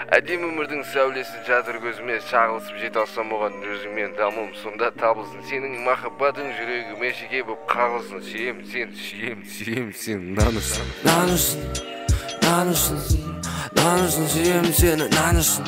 Әдемі өмірдің сәулесі жатыр көзіме, шағылысып жете алсам оған өзіңмен дамуым сонда табылсын. Сенің махаббатың жүрегіме шеге боп қағылсын. Сүйем сен, сүйем сен, нанышсын. Нанышсын, сүйем сені, нанышсын,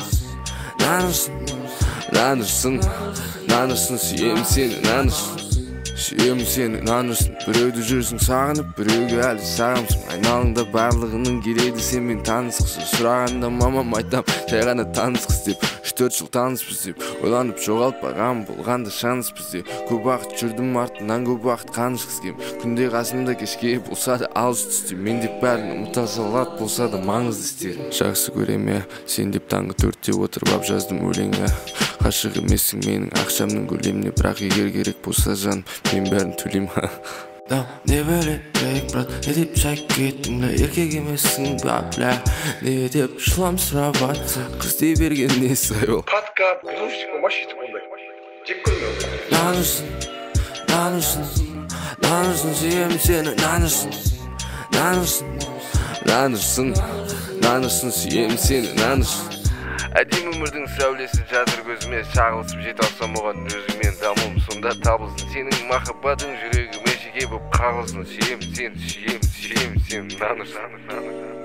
сүйем сені, нанышсын. Сүйем сені, нанышсын. Біреуді жүрсің сағынып, біреуге әлі сағымсың. Айналыңда барлығының келеді сенмен танысқысы. Сұрағанда мамам айтам, жай ғана танысқыз деп. 3-4 жыл таныспыз деп. Ойланып жоғалтпаған болғанда шанспыз деп. Көп уақыт жүрдім артынан, көп уақыт қанышқыз кем. Күнде қасымда кешке болса да алыс түсте. Мен деп бәрін ұмыта салат болса да маңызды істер. Жақсы көреме, сен деп таңғы 4-те отырып жаздым өлеңі. Қашық емессің менің ақшамның көлеміне, бірақ егер керек болса жан, мен бәрін төлейм. Не бөлек, брат, не деп шайып кеттің, еркек емессің ба, бля. Не деп жылам сұрап атсың, қыз дей берген несі ол. Қатқа, грузчик, машист ондай. Жек көрмеу. Нанышсын, сүйем сені, нанышсын, сүйем сені, нанышсын. Әдемі өмірдің сәулесі жатыр көзіме, шағылысып жете алсам оған өзіңмен дамуым сонда табылсын. Сенің махаббатың жүрегіме шеге боп қағылсын. Сүйем сен, нанышсын.